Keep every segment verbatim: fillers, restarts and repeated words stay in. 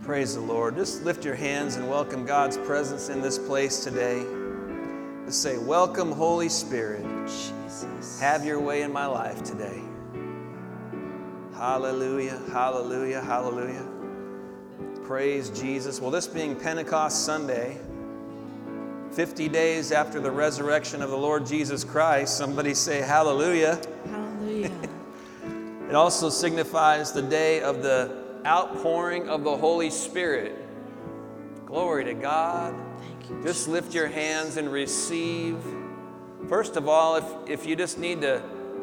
Praise the Lord. Just lift your hands and welcome God's presence in this place today. Just say, welcome, Holy Spirit. Jesus. Have your way in my life today. Hallelujah, hallelujah, hallelujah. Praise Jesus. Well, this being Pentecost Sunday, fifty days after the resurrection of the Lord Jesus Christ, somebody say hallelujah. Hallelujah. It also signifies the day of the outpouring of the Holy Spirit. Glory to God. Thank you. Just lift your hands and receive. First of all, if, if you just need to,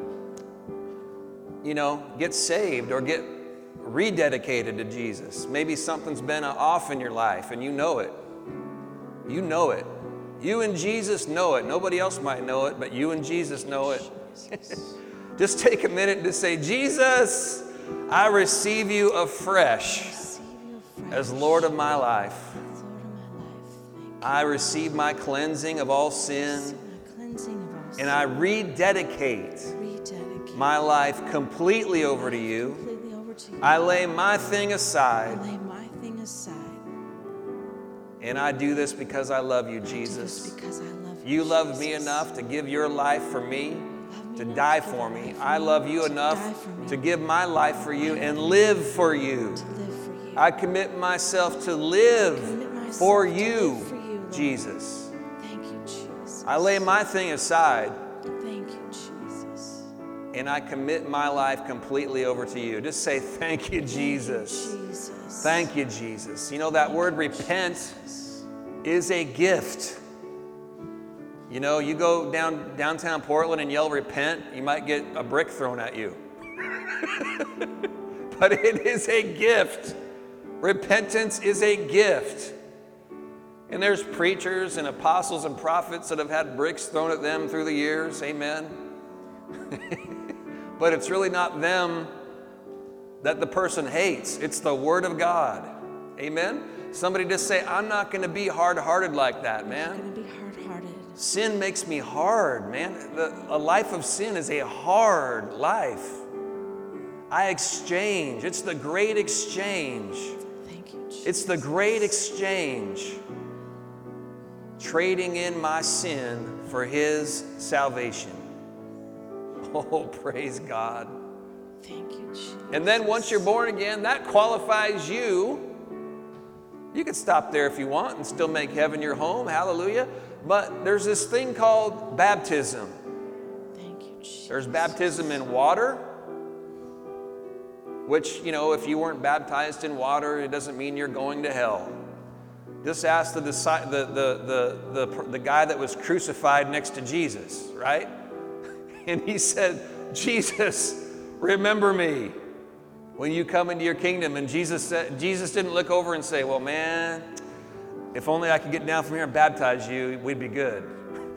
you know, get saved or get rededicated to Jesus. Maybe something's been off in your life and you know it. You know it. You and Jesus know it. Nobody else might know it, but you and Jesus know it. Just take a minute and just say, Jesus, I receive you afresh as Lord of my life. I receive my cleansing of all sin, and I rededicate my life completely over to you. I lay my thing aside, and I do this because I love you, Jesus. You loved me enough to give your life for me, to die for me. I love you enough to give my life for you and live for you. I commit myself to live for you, Jesus. Thank you, Jesus. I lay my thing aside. Thank you, Jesus. And I commit my life completely over to you. Just say, thank you, Jesus. Thank you, Jesus. Thank you, Jesus. You know, that word repent is a gift. You know, you go down downtown Portland and yell repent, you might get a brick thrown at you. But it is a gift. Repentance is a gift. And there's preachers and apostles and prophets that have had bricks thrown at them through the years. Amen. But it's really not them that the person hates. It's the Word of God. Amen. Somebody just say, I'm not going to be hard-hearted like that, man. I'm not going to be hard-hearted. Sin makes me hard, man. The, a life of sin is a hard life. I exchange. It's the great exchange. Thank you, Jesus. It's the great exchange. Trading in my sin for His salvation. Oh, praise God. Thank you, Jesus. And then once you're born again, that qualifies you. You can stop there if you want and still make heaven your home. Hallelujah. But there's this thing called baptism. Thank you, Jesus. There's baptism in water, which, you know, if you weren't baptized in water, it doesn't mean you're going to hell. Just ask the, the, the, the, the, the guy that was crucified next to Jesus, right? And he said, Jesus, remember me when you come into your kingdom. And Jesus said, Jesus didn't look over and say, well, man, if only I could get down from here and baptize you, we'd be good.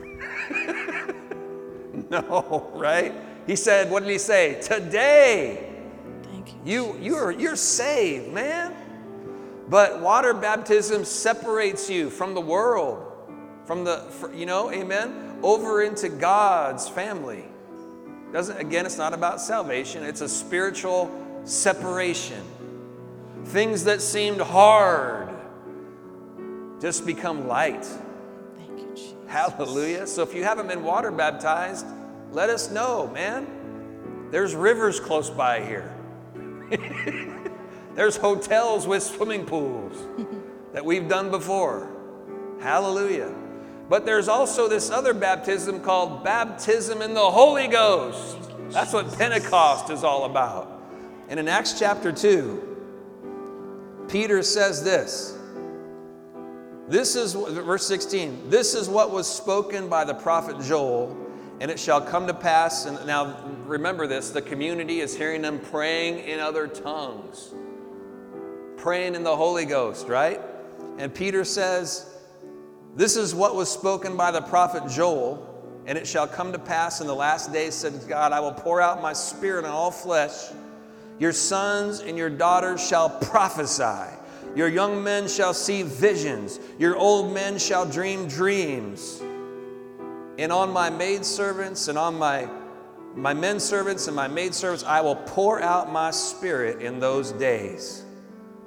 No, right? He said, what did he say? Today, Thank you, you, you're, you're saved, man. But water baptism separates you from the world, from the, you know, amen, over into God's family. Doesn't, again, it's not about salvation. It's a spiritual separation. Things that seemed hard just become light. Thank you, Jesus. Hallelujah. So if you haven't been water baptized, let us know, man. There's rivers close by here. There's hotels with swimming pools that we've done before. Hallelujah. But there's also this other baptism called baptism in the Holy Ghost. That's what Pentecost is all about. And in Acts chapter two, Peter says this. This is, verse sixteen, this is what was spoken by the prophet Joel, and it shall come to pass. And now remember this, the community is hearing them praying in other tongues. Praying in the Holy Ghost, right? And Peter says, this is what was spoken by the prophet Joel, and it shall come to pass in the last days, said God, I will pour out my spirit on all flesh. Your sons and your daughters shall prophesy. Your young men shall see visions. Your old men shall dream dreams. And on my maidservants and on my, my men servants and my maidservants, I will pour out my spirit in those days.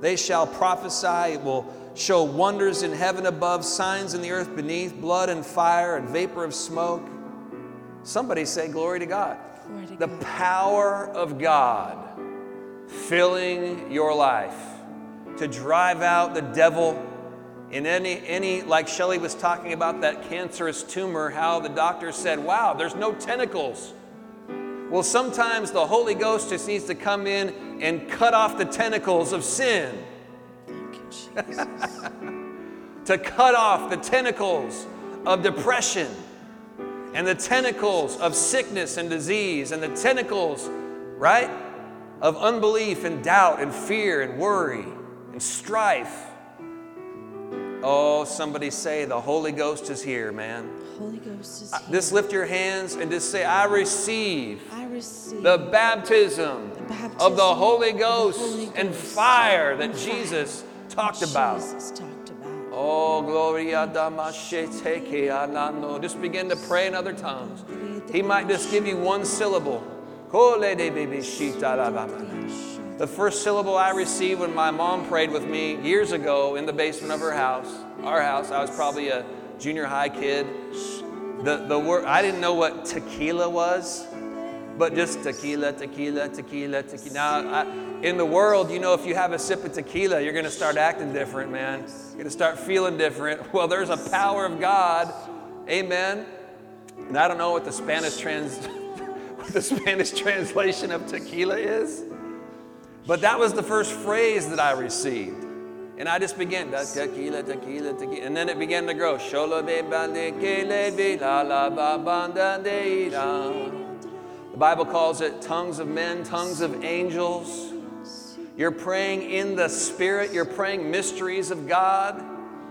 They shall prophesy. It will show wonders in heaven above, signs in the earth beneath, blood and fire and vapor of smoke. Somebody say glory to God. Glory to The God. power of God filling your life to drive out the devil in any, any like Shelley was talking about that cancerous tumor, how the doctor said, wow, there's no tentacles. Well, sometimes the Holy Ghost just needs to come in and cut off the tentacles of sin, Thank you, Jesus. to cut off the tentacles of depression and the tentacles of sickness and disease and the tentacles, right, of unbelief and doubt and fear and worry and strife. Oh, somebody say the Holy Ghost is here, man. Holy Ghost is Uh, here. Just lift your hands and just say, I receive I receive the baptism, the baptism of the Holy of the Ghost, Holy and Ghost fire that and fire Jesus talked that about. Jesus talked about. Oh, gloria damasheteke anano. Just begin to pray in other tongues. He might just give you one syllable. The first syllable I received when my mom prayed with me years ago in the basement of her house, our house. I was probably a junior high kid. The the word I didn't know what tequila was, but just tequila, tequila, tequila, tequila. Now, I, in the world, you know, if you have a sip of tequila, you're going to start acting different, man. You're going to start feeling different. Well, there's a power of God, amen. And I don't know what the Spanish trans, what the Spanish translation of tequila is, but that was the first phrase that I received. And I just began, tequila, tequila, tequila. And then it began to grow. The Bible calls it tongues of men, tongues of angels. You're praying in the Spirit. You're praying mysteries of God.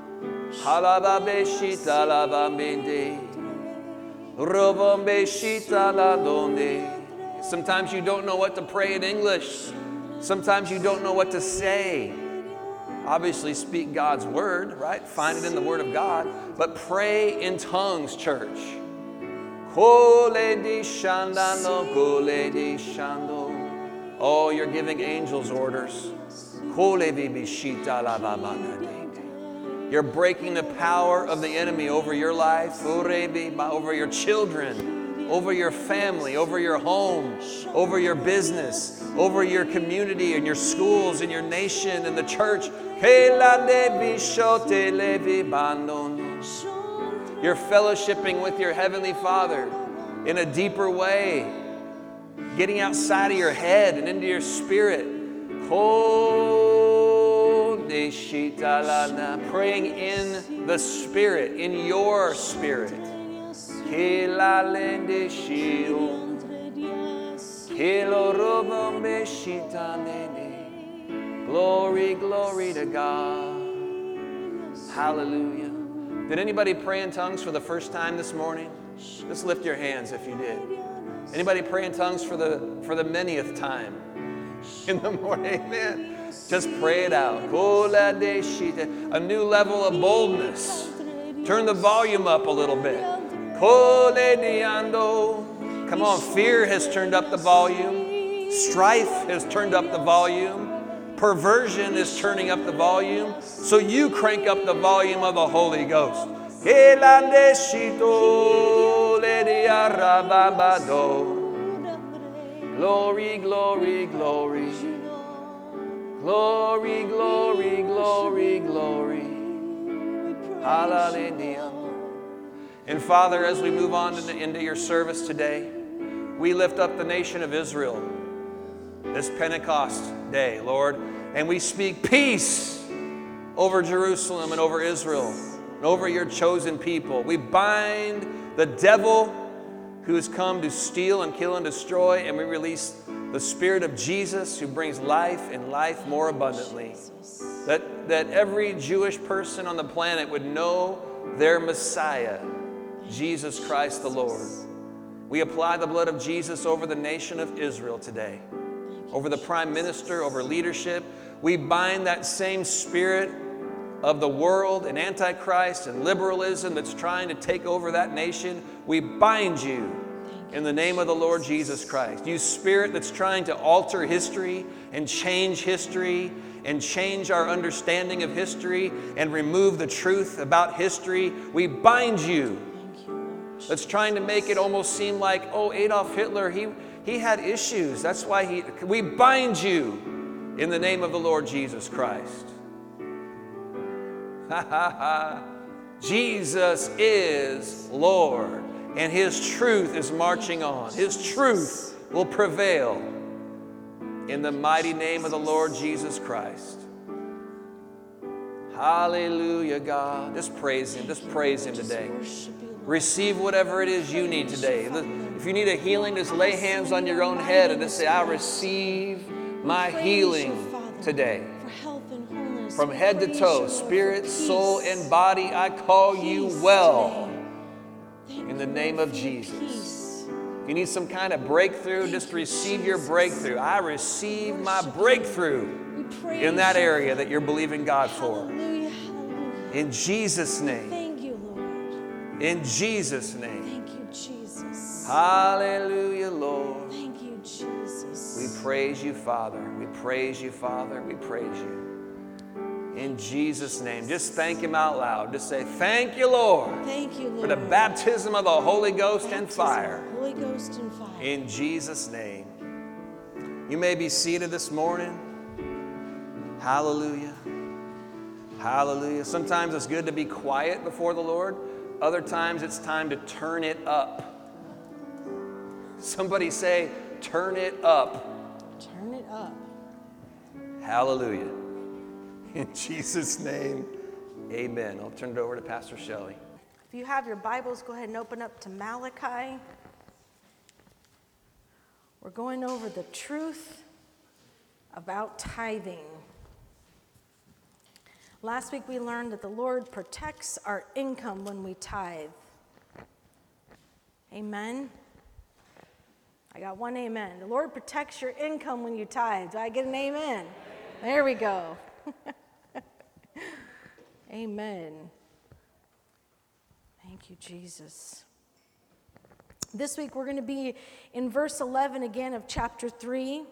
Sometimes you don't know what to pray in English. Sometimes you don't know what to say. Obviously, speak God's word, right? Find it in the Word of God. But pray in tongues, church. Oh, you're giving angels orders. You're breaking the power of the enemy over your life, over your children, over your family, over your home, over your business, over your community and your schools and your nation and the church. You're fellowshipping with your Heavenly Father in a deeper way, getting outside of your head and into your spirit. Praying in the Spirit, in your spirit. Glory, glory to God. Hallelujah. Did anybody pray in tongues for the first time this morning? Just lift your hands if you did. Anybody pray in tongues for the for the manyth time in the morning? Amen. Just pray it out. A new level of boldness. Turn the volume up a little bit. Come on, fear has turned up the volume. Strife has turned up the volume. Perversion is turning up the volume. So you crank up the volume of the Holy Ghost. Glory, glory, glory. Glory, glory, glory, glory. Hallelujah. And Father, as we move on into, into your service today, we lift up the nation of Israel this Pentecost day, Lord, and we speak peace over Jerusalem and over Israel and over your chosen people. We bind the devil who has come to steal and kill and destroy, and we release the Spirit of Jesus who brings life and life more abundantly. That, that every Jewish person on the planet would know their Messiah, Jesus Christ the Lord. We apply the blood of Jesus over the nation of Israel today, over the prime minister, over leadership. We bind that same spirit of the world and Antichrist and liberalism that's trying to take over that nation. We bind you in the name of the Lord Jesus Christ. You spirit that's trying to alter history and change history and change our understanding of history and remove the truth about history. We bind you. Thank you, Lord. That's trying to make it almost seem like, oh, Adolf Hitler, he, he had issues. That's why he, we bind you in the name of the Lord Jesus Christ. Ha ha ha. Jesus is Lord, and His truth is marching on. His truth will prevail in the mighty name of the Lord Jesus Christ. Hallelujah, God. Just praise Him. Just praise Him today. Receive whatever it is you need today. If you need a healing, just lay hands on your own head and just say, I receive my healing today. From head to toe, spirit, soul, and body, I call you well in the name of Jesus. If you need some kind of breakthrough, just receive your breakthrough. I receive my breakthrough in that area that you're believing God for. In Jesus' name. Thank you, Lord. In Jesus' name. Thank you, Jesus. Hallelujah, Lord. Thank you, Jesus. We praise you, Father. We praise you, Father. We praise you. In Jesus' name. Just thank Him out loud. Just say, thank you, Lord. Thank you, Lord. For the baptism of the Holy Ghost Baptism and fire. of Holy Ghost and fire. In Jesus' name. You may be seated this morning. Hallelujah. Hallelujah. Sometimes it's good to be quiet before the Lord. Other times it's time to turn it up. Somebody say, turn it up. Turn it up. Hallelujah. In Jesus' name, amen. I'll turn it over to Pastor Shelley. If you have your Bibles, go ahead and open up to Malachi. We're going over the truth about tithing. Last week we learned that the Lord protects our income when we tithe. Amen. I got one amen. The Lord protects your income when you tithe. Do I get an amen? There we go. Amen. Thank you, Jesus. This week we're going to be in verse eleven again of chapter three.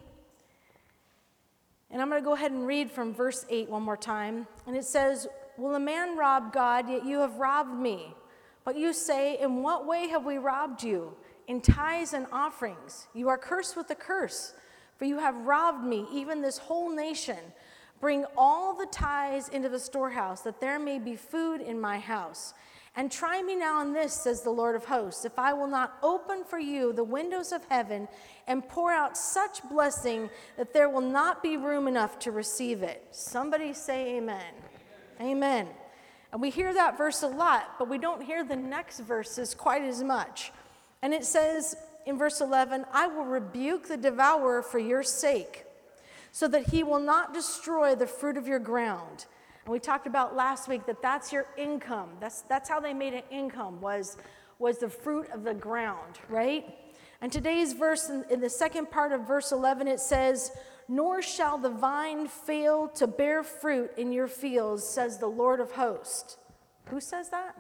And I'm going to go ahead and read from verse eight one more time. And it says, will a man rob God, yet you have robbed me? But you say, in what way have we robbed you? In tithes and offerings. You are cursed with a curse, for you have robbed me, even this whole nation. Bring all the tithes into the storehouse, that there may be food in my house. And try me now in this, says the Lord of hosts, if I will not open for you the windows of heaven and pour out such blessing that there will not be room enough to receive it. Somebody say amen. Amen. Amen. And we hear that verse a lot, but we don't hear the next verses quite as much. And it says in verse eleven, I will rebuke the devourer for your sake, so that he will not destroy the fruit of your ground. And we talked about last week that that's your income. That's, that's how they made an income, was, was the fruit of the ground, right? And today's verse, in, in the second part of verse eleven, it says, nor shall the vine fail to bear fruit in your fields, says the Lord of hosts. Who says that?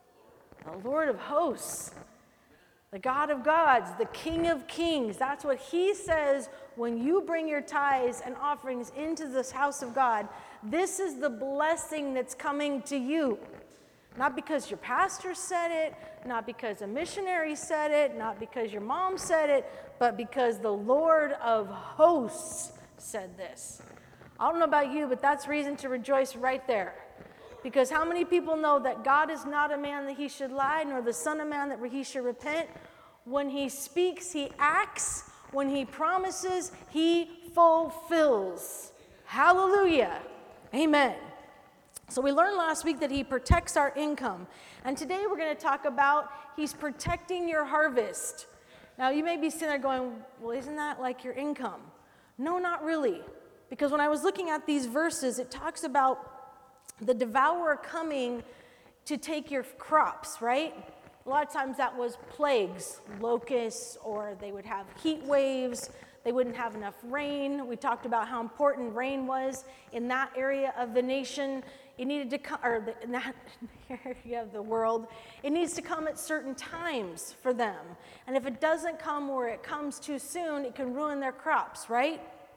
The Lord of hosts. The God of gods, the King of kings. That's what He says when you bring your tithes and offerings into this house of God. This is the blessing that's coming to you. Not because your pastor said it, not because a missionary said it, not because your mom said it, but because the Lord of hosts said this. I don't know about you, but that's reason to rejoice right there. Because how many people know that God is not a man that He should lie, nor the son of man that He should repent? When He speaks, He acts. When He promises, He fulfills. Hallelujah. Amen. So we learned last week that He protects our income. And today we're going to talk about He's protecting your harvest. Now you may be sitting there going, well, isn't that like your income? No, not really. Because when I was looking at these verses, it talks about the devourer coming to take your crops, right? A lot of times that was plagues, locusts, or they would have heat waves. They wouldn't have enough rain. We talked about how important rain was in that area of the nation. It needed to come, or the, in that area of the world, it needs to come at certain times for them. And if it doesn't come or it comes too soon, it can ruin their crops, right?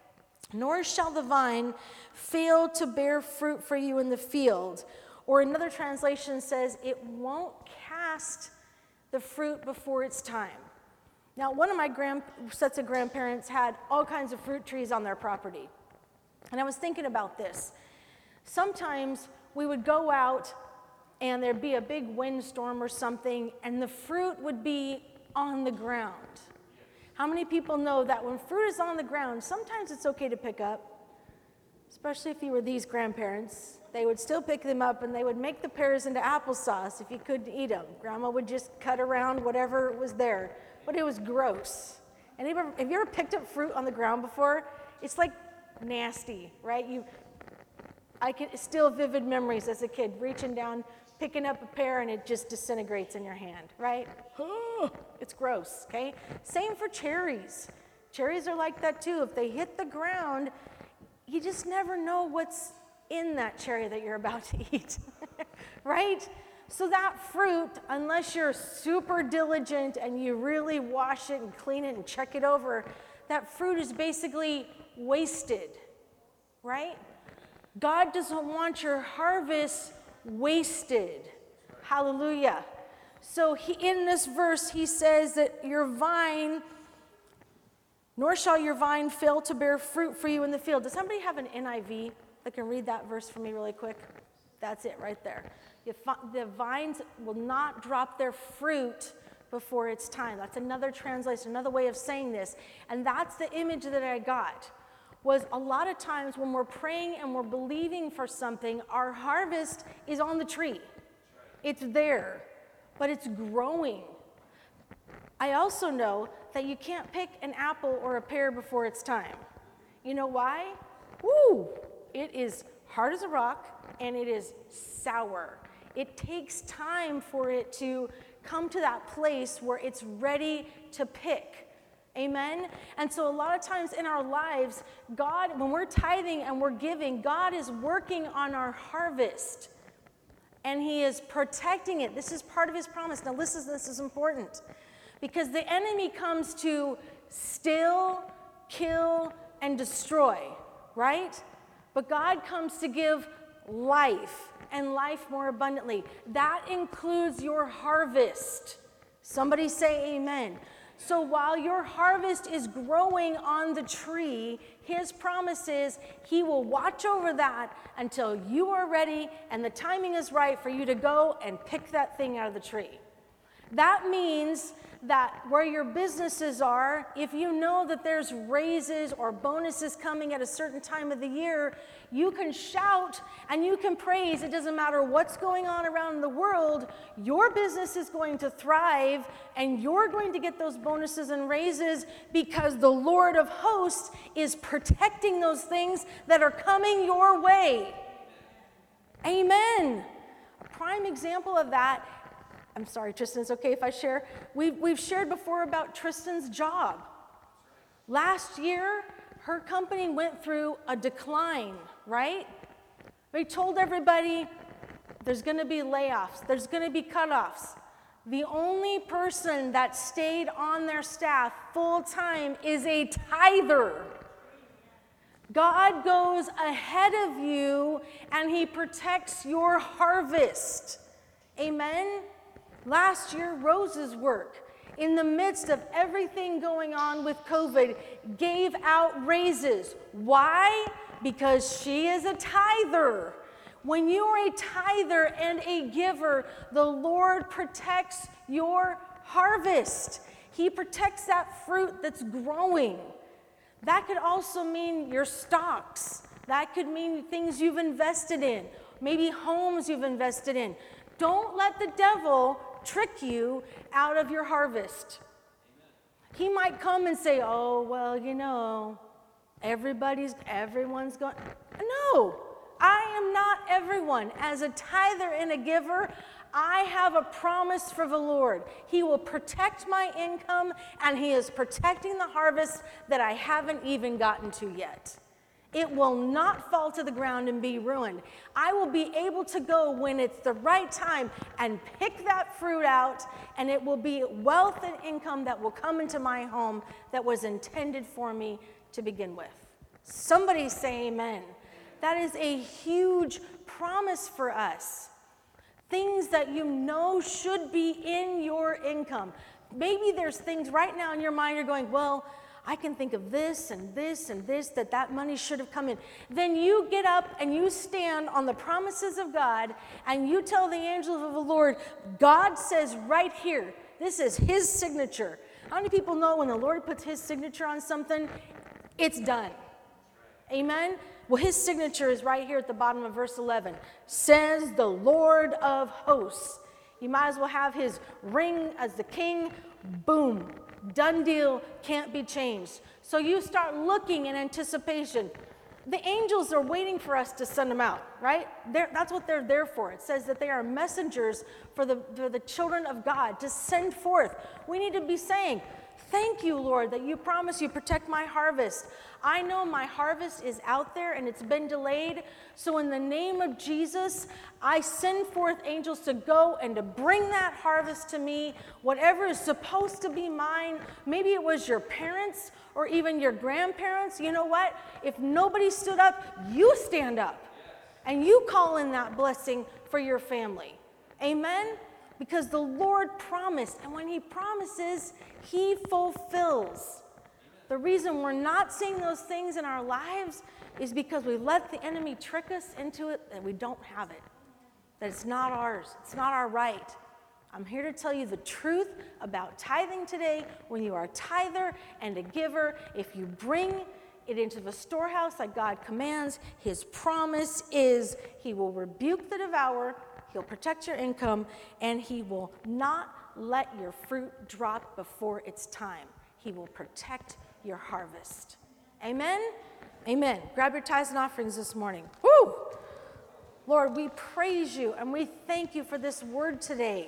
nor shall the vine fail to bear fruit for you in the field. Or another translation says, it won't cast the fruit before its time. Now, one of my grand, sets of grandparents had all kinds of fruit trees on their property. And I was thinking about this. Sometimes we would go out and there'd be a big windstorm or something, and the fruit would be on the ground. How many people know that when fruit is on the ground, sometimes it's okay to pick up, especially if you were these grandparents. They would still pick them up and they would make the pears into applesauce if you couldn't eat them. Grandma would just cut around whatever was there, but it was gross. And have you ever, have you ever picked up fruit on the ground before? It's like nasty, right? You, I can still vivid memories as a kid reaching down, picking up a pear, and it just disintegrates in your hand, right? It's gross, okay? Same for cherries. Cherries are like that too. If they hit the ground, you just never know what's in that cherry that you're about to eat, right? So that fruit, unless you're super diligent and you really wash it and clean it and check it over, that fruit is basically wasted, right? God doesn't want your harvest wasted. Hallelujah. So he, in this verse, he says that your vine, nor shall your vine fail to bear fruit for you in the field. Does somebody have an N I V that can read that verse for me really quick? That's it right there. The vines will not drop their fruit before it's time. That's another translation, another way of saying this. And that's the image that I got, was a lot of times when we're praying and we're believing for something, our harvest is on the tree. It's there, but it's growing. I also know that you can't pick an apple or a pear before it's time. You know why? Woo! It is hard as a rock and it is sour. It takes time for it to come to that place where it's ready to pick. Amen? And so a lot of times in our lives, God, when we're tithing and we're giving, God is working on our harvest. And he is protecting it. This is part of his promise. Now listen, this is important. Because the enemy comes to steal, kill, and destroy, right? But God comes to give life, and life more abundantly. That includes your harvest. Somebody say amen. So while your harvest is growing on the tree, his promise is he will watch over that until you are ready and the timing is right for you to go and pick that thing out of the tree. That means that where your businesses are, if you know that there's raises or bonuses coming at a certain time of the year, you can shout and you can praise. It doesn't matter what's going on around the world, your business is going to thrive and you're going to get those bonuses and raises because the Lord of hosts is protecting those things that are coming your way. Amen. A prime example of that, I'm sorry, Tristan, it's okay if I share. We've, we've shared before about Tristan's job. Last year, her company went through a decline, right? They told everybody there's going to be layoffs, there's going to be cutoffs. The only person that stayed on their staff full time is a tither. God goes ahead of you and he protects your harvest. Amen? Last year, Rose's work, in the midst of everything going on with COVID, gave out raises. Why? Because she is a tither. When you are a tither and a giver, the Lord protects your harvest. He protects that fruit that's growing. That could also mean your stocks. That could mean things you've invested in, maybe homes you've invested in. Don't let the devil trick you out of your harvest. He might come and say, oh, well, you know, everybody's, everyone's going. No, I am not everyone. As a tither and a giver, I have a promise for the Lord. He will protect my income, and he is protecting the harvest that I haven't even gotten to yet. It will not fall to the ground and be ruined. I will be able to go when it's the right time and pick that fruit out, and it will be wealth and income that will come into my home that was intended for me to begin with. Somebody say amen. That is a huge promise for us. Things that you know should be in your income. Maybe there's things right now in your mind you're going, well, I can think of this and this and this, that that money should have come in. Then you get up and you stand on the promises of God and you tell the angels of the Lord, God says right here, this is his signature. How many people know when the Lord puts his signature on something, it's done? Amen? Well, his signature is right here at the bottom of verse eleven. Says the Lord of hosts. You might as well have his ring as the king. Boom. Done deal. Can't be changed. So you start looking in anticipation. The angels are waiting for us to send them out, right? They're, that's what they're there for. It says that they are messengers for the, for the children of God to send forth. We need to be saying, thank you, Lord, that you promise you protect my harvest. I know my harvest is out there and it's been delayed. So in the name of Jesus, I send forth angels to go and to bring that harvest to me. Whatever is supposed to be mine, maybe it was your parents or even your grandparents. You know what? If nobody stood up, you stand up and you call in that blessing for your family. Amen? Because the Lord promised, and when he promises, he fulfills. The reason we're not seeing those things in our lives is because we let the enemy trick us into it that we don't have it, that it's not ours, it's not our right. I'm here to tell you the truth about tithing today. When you are a tither and a giver, if you bring it into the storehouse like God commands, his promise is he will rebuke the devourer, he'll protect your income, and he will not let your fruit drop before its time. He will protect your harvest. Amen? Amen. Grab your tithes and offerings this morning. Woo! Lord, we praise you and we thank you for this word today.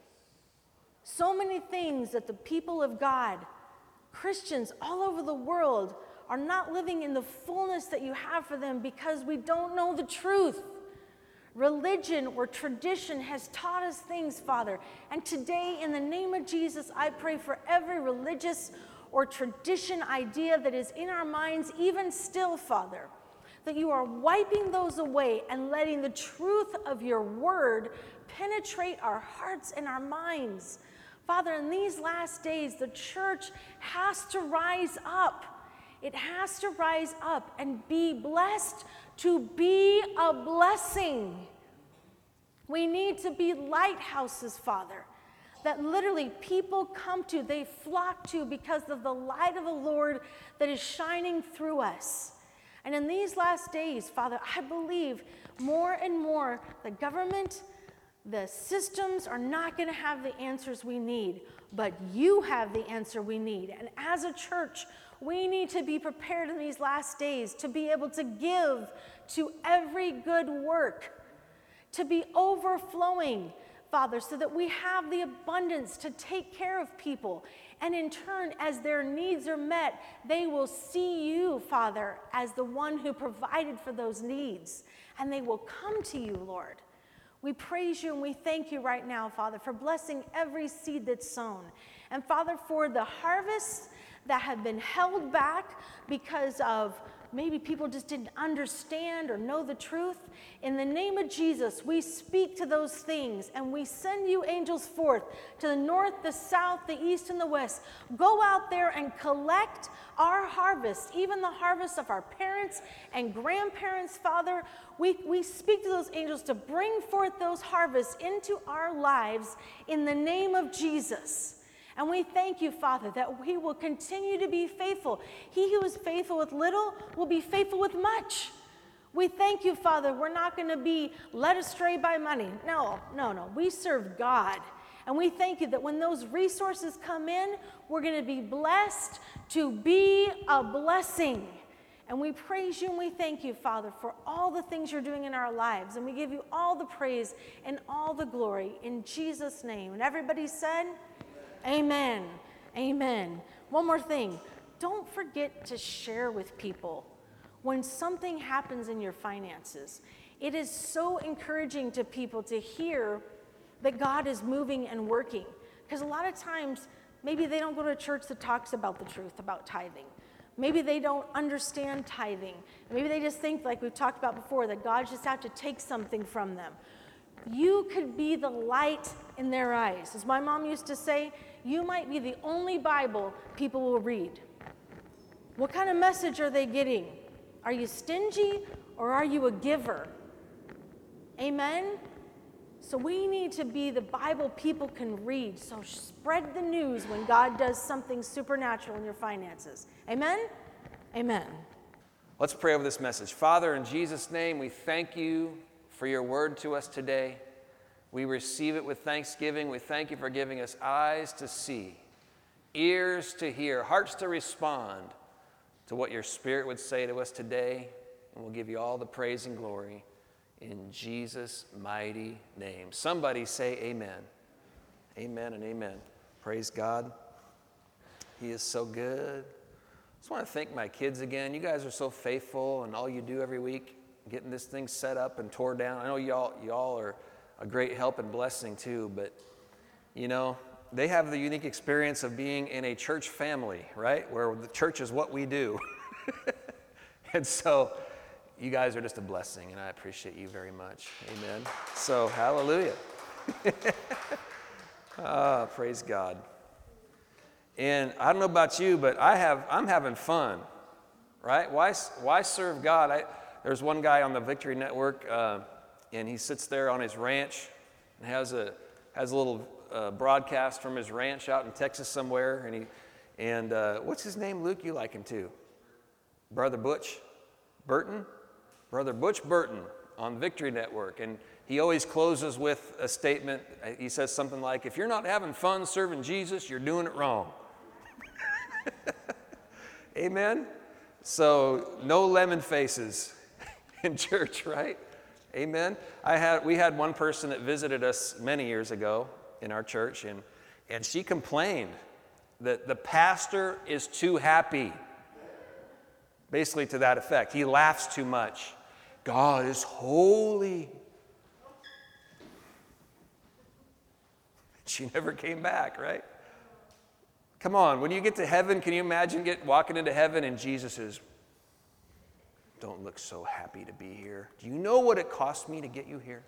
So many things that the people of God, Christians all over the world, are not living in the fullness that you have for them because we don't know the truth. Religion or tradition has taught us things, Father. And today, in the name of Jesus, I pray for every religious or tradition idea that is in our minds, even still, Father, that you are wiping those away and letting the truth of your word penetrate our hearts and our minds. Father, in these last days, the church has to rise up. It has to rise up and be blessed to be a blessing. We need to be lighthouses, Father, that literally people come to, they flock to because of the light of the Lord that is shining through us. And in these last days, Father, I believe more and more the government, the systems are not going to have the answers we need, but you have the answer we need. And as a church, we need to be prepared in these last days to be able to give to every good work, to be overflowing, Father, so that we have the abundance to take care of people. And in turn, as their needs are met, they will see you, Father, as the one who provided for those needs. And they will come to you, Lord. We praise you and we thank you right now, Father, for blessing every seed that's sown. And Father, for the harvests that have been held back because of maybe people just didn't understand or know the truth. In the name of Jesus, we speak to those things and we send you angels forth to the north, the south, the east, and the west. Go out there and collect our harvest, even the harvest of our parents and grandparents, Father. We, we speak to those angels to bring forth those harvests into our lives in the name of Jesus. And we thank you, Father, that we will continue to be faithful. He who is faithful with little will be faithful with much. We thank you, Father, we're not going to be led astray by money. No, no, no. We serve God. And we thank you that when those resources come in, we're going to be blessed to be a blessing. And we praise you and we thank you, Father, for all the things you're doing in our lives. And we give you all the praise and all the glory in Jesus' name. And everybody said, amen. Amen. One more thing. Don't forget to share with people when something happens in your finances. It is so encouraging to people to hear that God is moving and working. Because a lot of times, maybe they don't go to a church that talks about the truth about tithing. Maybe they don't understand tithing. Maybe they just think, like we've talked about before, that God just have to take something from them. You could be the light in their eyes. As my mom used to say, you might be the only Bible people will read. What kind of message are they getting? Are you stingy or are you a giver? Amen? So we need to be the Bible people can read. So spread the news when God does something supernatural in your finances. Amen? Amen. Let's pray over this message. Father, in Jesus' name, we thank you for your word to us today. We receive it with thanksgiving. We thank you for giving us eyes to see, ears to hear, hearts to respond to what your Spirit would say to us today. And we'll give you all the praise and glory in Jesus' mighty name. Somebody say amen. Amen and amen. Praise God. He is so good. I just want to thank my kids again. You guys are so faithful and all you do every week, getting this thing set up and tore down. I know y'all, y'all are a great help and blessing too, but you know, they have the unique experience of being in a church family, right? Where the church is what we do. And so you guys are just a blessing, and I appreciate you very much. Amen. So, hallelujah. Ah, praise God. And I don't know about you, but I have, I'm having fun, right? Why, why serve God? I, there's one guy on the Victory Network, uh, and he sits there on his ranch and has a has a little uh, broadcast from his ranch out in Texas somewhere. And he and uh, what's his name, Luke? You like him too, Brother Butch Burton, Brother Butch Burton on Victory Network, and he always closes with a statement. He says something like, "If you're not having fun serving Jesus, you're doing it wrong." Amen. So no lemon faces in church, right? Amen. I had we had one person that visited us many years ago in our church, and and she complained that the pastor is too happy. Basically to that effect. He laughs too much. God is holy. She never came back, right? Come on, when you get to heaven, can you imagine get walking into heaven and Jesus is, "Don't look so happy to be here. Do you know what it cost me to get you here?"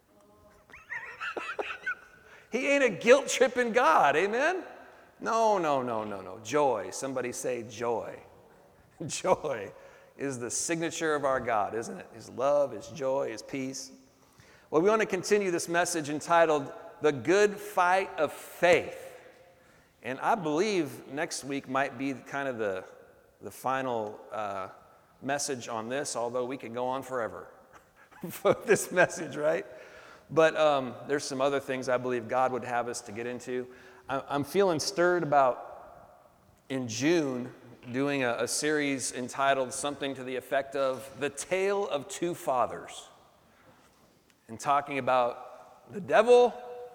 He ain't a guilt-tripping God, amen? No, no, no, no, no. Joy. Somebody say joy. Joy is the signature of our God, isn't it? His love, His joy, His peace. Well, we want to continue this message entitled, The Good Fight of Faith. And I believe next week might be kind of the, the final uh, message on this, although we could go on forever for this message, right? But um, there's some other things I believe God would have us to get into. I, I'm feeling stirred about, in June, doing a, a series entitled something to the effect of The Tale of Two Fathers, and talking about the devil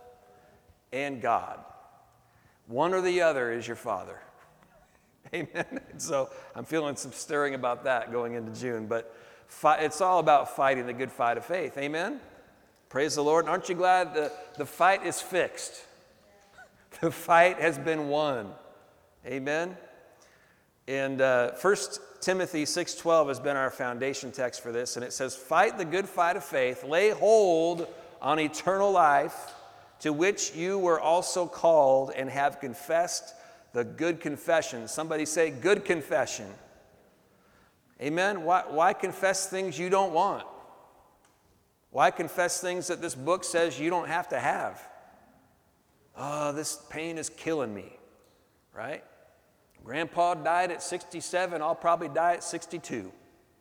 and God. One or the other is your father. Amen. So I'm feeling some stirring about that going into June, but fi- it's all about fighting the good fight of faith. Amen. Praise the Lord. And aren't you glad the, the fight is fixed? The fight has been won. Amen. And uh, First Timothy six twelve has been our foundation text for this, and it says, "Fight the good fight of faith, lay hold on eternal life, to which you were also called and have confessed the good confession." Somebody say, good confession. Amen? Why, why confess things you don't want? Why confess things that this book says you don't have to have? Oh, this pain is killing me, right? Grandpa died at sixty-seven, I'll probably die at sixty-two.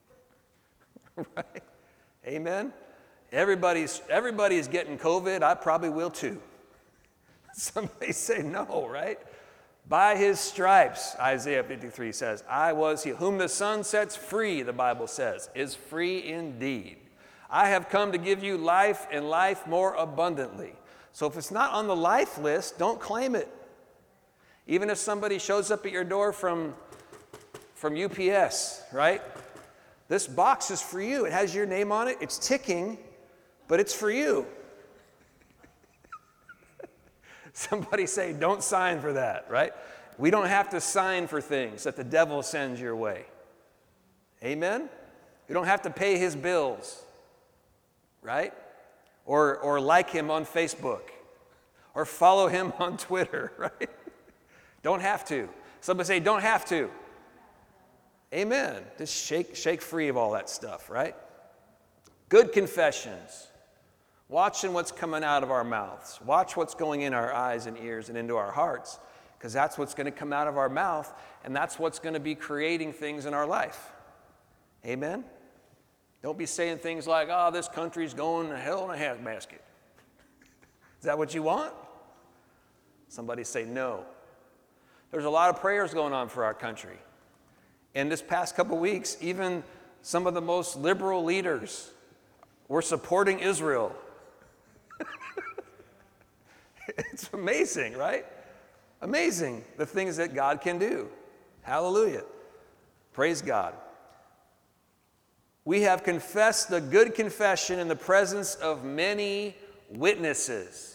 Right? Amen? Everybody's, everybody's getting COVID, I probably will too. Somebody say no, right? By his stripes, Isaiah fifty-three says, I was he. Whom the Son sets free, the Bible says, is free indeed. I have come to give you life and life more abundantly. So if it's not on the life list, don't claim it. Even if somebody shows up at your door from, from U P S, right? This box is for you. It has your name on it. It's ticking, but it's for you. Somebody say, don't sign for that, right? We don't have to sign for things that the devil sends your way. Amen? You don't have to pay his bills, right? Or, or like him on Facebook, or follow him on Twitter, right? Don't have to. Somebody say, don't have to. Amen. Just shake, shake free of all that stuff, right? Good confessions. Watching what's coming out of our mouths. Watch what's going in our eyes and ears and into our hearts, because that's what's going to come out of our mouth, and that's what's going to be creating things in our life. Amen? Don't be saying things like, oh, this country's going to hell in a handbasket. Is that what you want? Somebody say no. There's a lot of prayers going on for our country. And this past couple weeks, even some of the most liberal leaders were supporting Israel. It's amazing, right? Amazing, the things that God can do. Hallelujah. Praise God. We have confessed the good confession in the presence of many witnesses.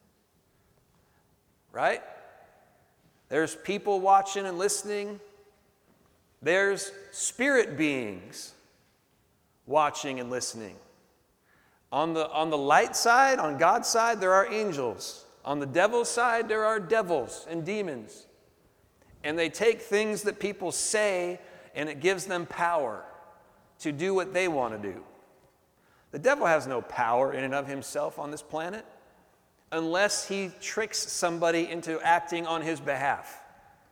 Right? There's people watching and listening. There's spirit beings watching and listening. On the, on the light side, on God's side, there are angels. On the devil's side, there are devils and demons. And they take things that people say, and it gives them power to do what they want to do. The devil has no power in and of himself on this planet unless he tricks somebody into acting on his behalf.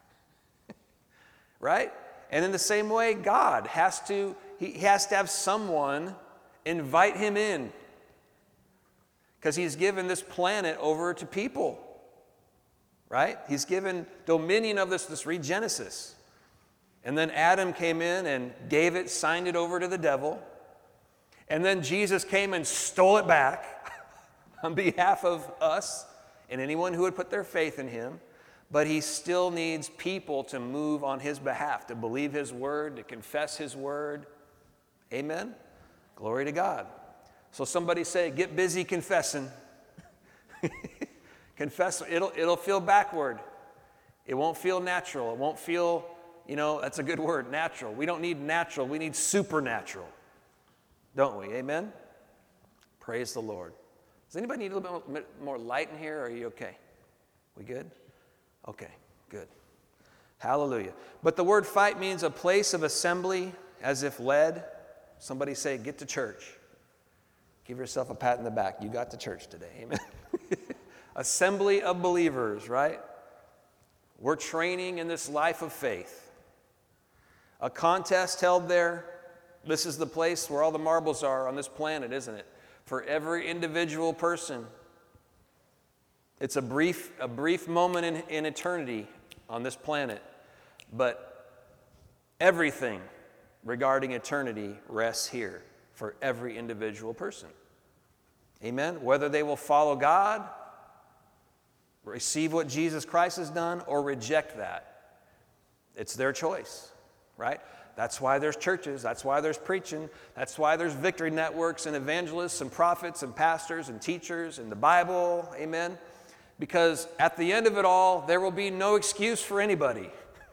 Right? And in the same way, God has to, he has to have someone invite him in, because he's given this planet over to people. Right? He's given dominion of this. Let's read Genesis. And then Adam came in and gave it, signed it over to the devil. And then Jesus came and stole it back on behalf of us and anyone who would put their faith in him. But he still needs people to move on his behalf, to believe his word, to confess his word. Amen? Glory to God. So somebody say, get busy confessing. Confess. It'll, it'll feel backward. It won't feel natural. It won't feel, you know, that's a good word, natural. We don't need natural. We need supernatural. Don't we? Amen? Praise the Lord. Does anybody need a little bit more light in here, or are you okay? We good? Okay, good. Hallelujah. But the word fight means a place of assembly, as if led. Somebody say, get to church. Give yourself a pat in the back. You got to church today. Amen. Assembly of believers, right? We're training in this life of faith. A contest held there. This is the place where all the marbles are on this planet, isn't it? For every individual person. It's a brief, a brief moment in, in eternity on this planet. But everything regarding eternity rests here for every individual person. Amen? Whether they will follow God, receive what Jesus Christ has done, or reject that. It's their choice, right? That's why there's churches. That's why there's preaching. That's why there's victory networks and evangelists and prophets and pastors and teachers and the Bible. Amen? Because at the end of it all, there will be no excuse for anybody.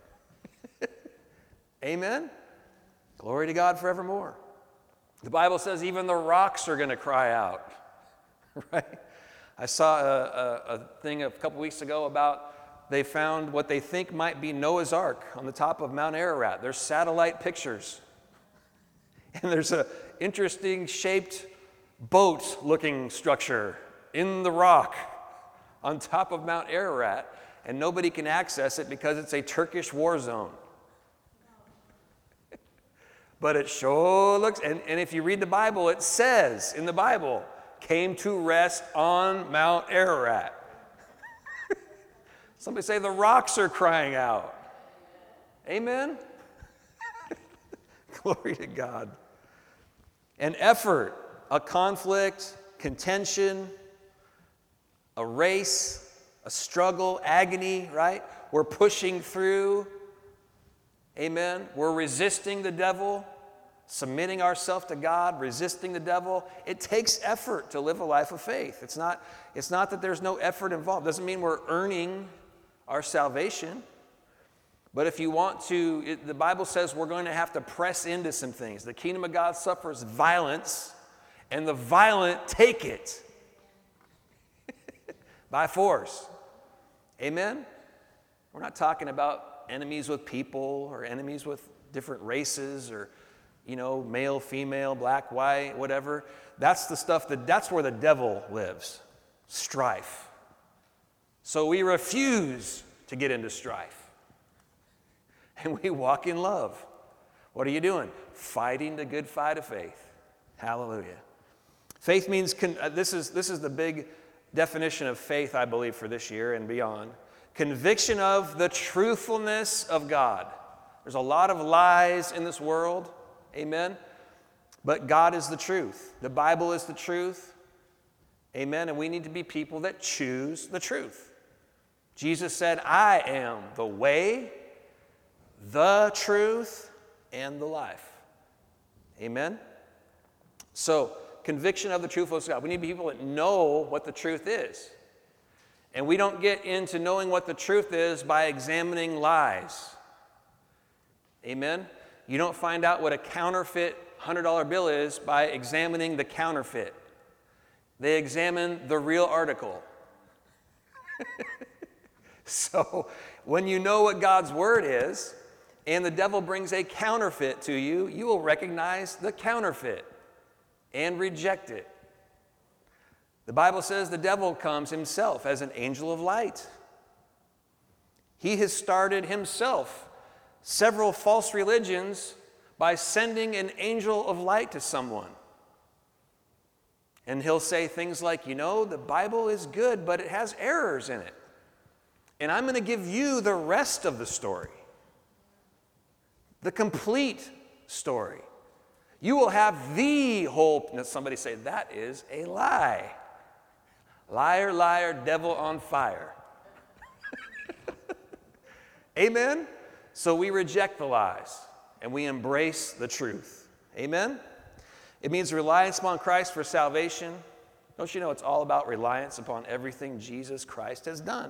Amen? Glory to God forevermore. The Bible says even the rocks are going to cry out. Right? I saw a, a, a thing a couple weeks ago about they found what they think might be Noah's Ark on the top of Mount Ararat. There's satellite pictures. And there's an interesting shaped boat-looking structure in the rock on top of Mount Ararat, and nobody can access it because it's a Turkish war zone. But it sure looks, and, and if you read the Bible, it says in the Bible, came to rest on Mount Ararat. Somebody say the rocks are crying out. Amen? Glory to God. An effort, a conflict, contention, a race, a struggle, agony, right? We're pushing through. Amen? We're resisting the devil, submitting ourselves to God, resisting the devil. It takes effort to live a life of faith. It's not, it's not that there's no effort involved. It doesn't mean we're earning our salvation. But if you want to, it, the Bible says we're going to have to press into some things. The kingdom of God suffers violence, and the violent take it by force. Amen? We're not talking about enemies with people or enemies with different races or, you know, male, female, black, white, whatever. That's the stuff that, that's where the devil lives. Strife. So we refuse to get into strife. And we walk in love. What are you doing? Fighting the good fight of faith. Hallelujah. Faith means, con- uh, this is, this is the big definition of faith, I believe, for this year and beyond. Conviction of the truthfulness of God. There's a lot of lies in this world. Amen. But God is the truth. The Bible is the truth. Amen. And we need to be people that choose the truth. Jesus said, I am the way, the truth, and the life. Amen? So, conviction of the truthfulness of God. We need people that know what the truth is. And we don't get into knowing what the truth is by examining lies. Amen? You don't find out what a counterfeit one hundred dollar bill is by examining the counterfeit. They examine the real article. So, when you know what God's word is, and the devil brings a counterfeit to you, you will recognize the counterfeit and reject it. The Bible says the devil comes himself as an angel of light. He has started himself several false religions by sending an angel of light to someone. And he'll say things like, you know, the Bible is good, but it has errors in it. And I'm going to give you the rest of the story. The complete story. You will have the whole, now somebody say, that is a lie. Liar, liar, devil on fire. Amen? So we reject the lies and we embrace the truth. Amen? It means reliance upon Christ for salvation. Don't you know it's all about reliance upon everything Jesus Christ has done?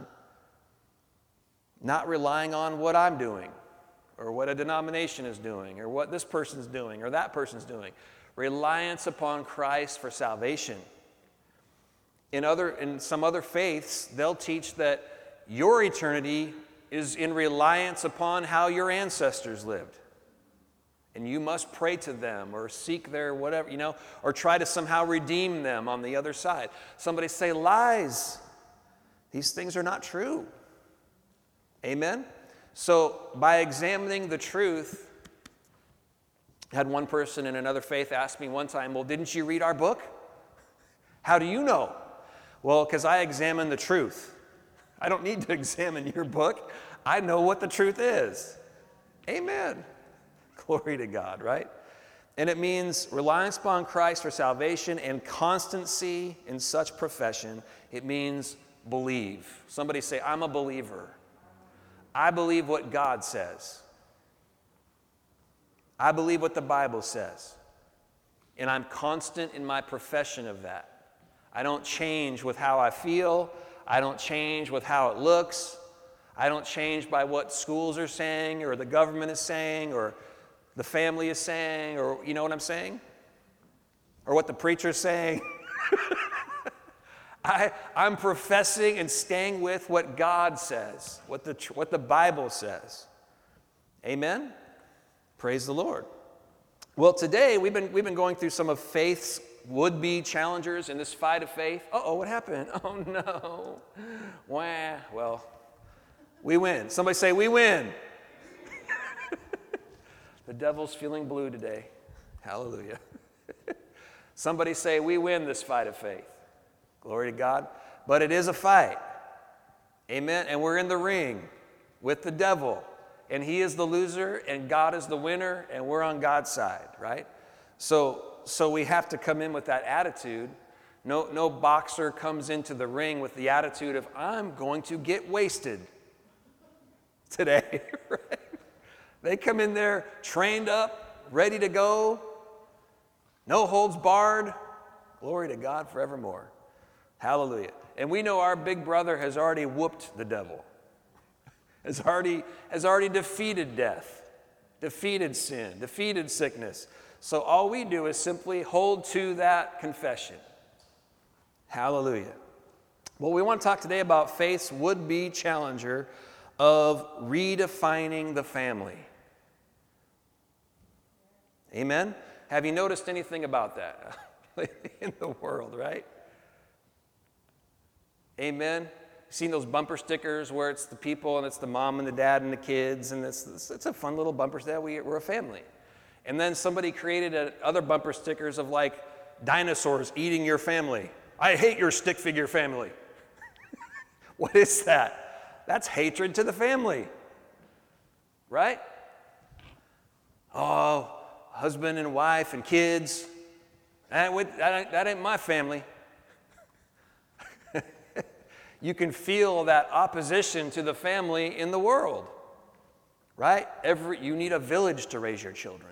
Not relying on what I'm doing, or what a denomination is doing, or what this person's doing, or that person's doing. Reliance upon Christ for salvation. In other, in some other faiths, they'll teach that your eternity is in reliance upon how your ancestors lived. And you must pray to them, or seek their whatever, you know, or try to somehow redeem them on the other side. Somebody say, lies. These things are not true. Amen? So, by examining the truth, I had one person in another faith ask me one time, well, didn't you read our book? How do you know? Well, because I examine the truth. I don't need to examine your book. I know what the truth is. Amen. Glory to God, right? And it means reliance upon Christ for salvation and constancy in such profession. It means believe. Somebody say, I'm a believer. I believe what God says. I believe what the Bible says. And I'm constant in my profession of that. I don't change with how I feel. I don't change with how it looks. I don't change by what schools are saying or the government is saying or the family is saying, or you know what I'm saying? Or what the preacher's saying. I, I'm professing and staying with what God says, what the, what the Bible says. Amen? Praise the Lord. Well, today we've been, we've been going through some of faith's would-be challengers in this fight of faith. Uh-oh, what happened? Oh, no. Wah. Well, we win. Somebody say, we win. The devil's feeling blue today. Hallelujah. Somebody say, we win this fight of faith. Glory to God. But it is a fight. Amen. And we're in the ring with the devil. And he is the loser and God is the winner and we're on God's side, right? So, so we have to come in with that attitude. No, no boxer comes into the ring with the attitude of, I'm going to get wasted today, right? They come in there trained up, ready to go, no holds barred. Glory to God forevermore. Hallelujah. And we know our big brother has already whooped the devil. has already, has already defeated death, defeated sin, defeated sickness. So all we do is simply hold to that confession. Hallelujah. Well, we want to talk today about faith's would-be challenger of redefining the family. Amen? Have you noticed anything about that in the world, right? Amen? Seen those bumper stickers where it's the people and it's the mom and the dad and the kids, and it's, it's, it's a fun little bumper sticker. We, we're a family. And then somebody created a, other bumper stickers of like dinosaurs eating your family. I hate your stick figure family. What is that? That's hatred to the family, right? Oh, husband and wife and kids. That ain't, that ain't, that ain't my family. You can feel that opposition to the family in the world, right? Every, you need a village to raise your children.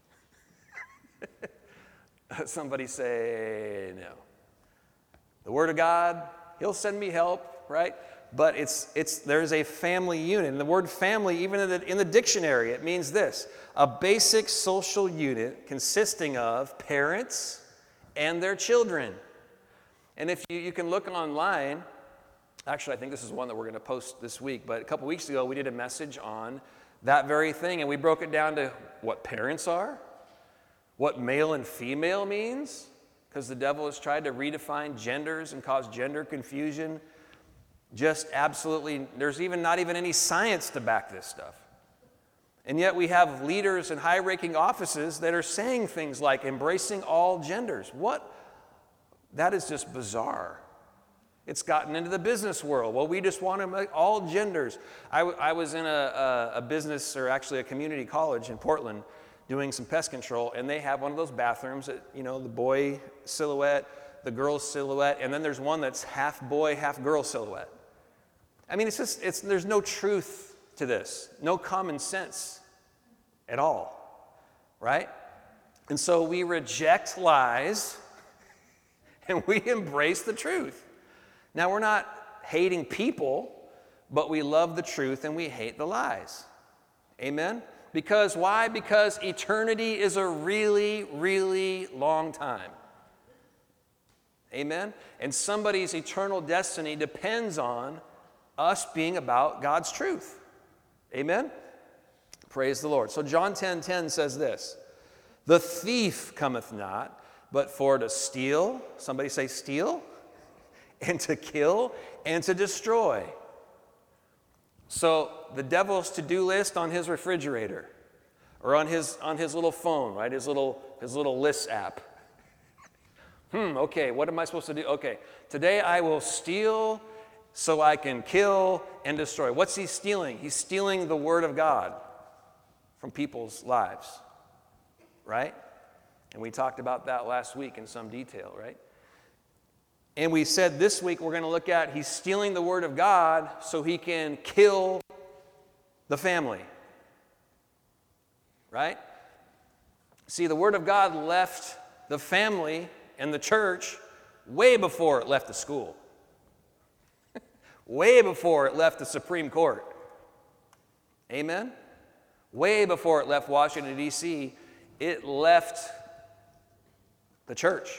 Somebody say no. The Word of God, He'll send me help, right? But it's it's there's a family unit. And the word family, even in the, in the dictionary, it means this: a basic social unit consisting of parents and their children. And if you, you can look online, actually I think this is one that we're going to post this week, but a couple weeks ago we did a message on that very thing, and we broke it down to what parents are, what male and female means, because the devil has tried to redefine genders and cause gender confusion. Just absolutely, there's even not even any science to back this stuff. And yet we have leaders in high-ranking offices that are saying things like embracing all genders. What? That is just bizarre. It's gotten into the business world. Well, we just want to make all genders. I, w- I was in a, a, a business, or actually a community college in Portland, doing some pest control, and they have one of those bathrooms that, you know, the boy silhouette, the girl silhouette, and then there's one that's half boy, half girl silhouette. I mean, it's just, it's, there's no truth to this, no common sense at all, right? And so we reject lies and we embrace the truth. Now, we're not hating people, but we love the truth and we hate the lies. Amen? Because why? Because eternity is a really, really long time. Amen? And somebody's eternal destiny depends on us being about God's truth. Amen? Praise the Lord. So John ten ten says this: the thief cometh not, but for to steal, somebody say steal, and to kill, and to destroy. So the devil's to-do list on his refrigerator, or on his on his little phone, right? His little his little list app. Hmm, okay, what am I supposed to do? Okay, today I will steal so I can kill and destroy. What's he stealing? He's stealing the Word of God from people's lives, right? And we talked about that last week in some detail, right? And we said this week we're going to look at he's stealing the Word of God so he can kill the family, right? See, the Word of God left the family and the church way before it left the school. Way before it left the Supreme Court. Amen? Way before it left Washington, D C, it left the church.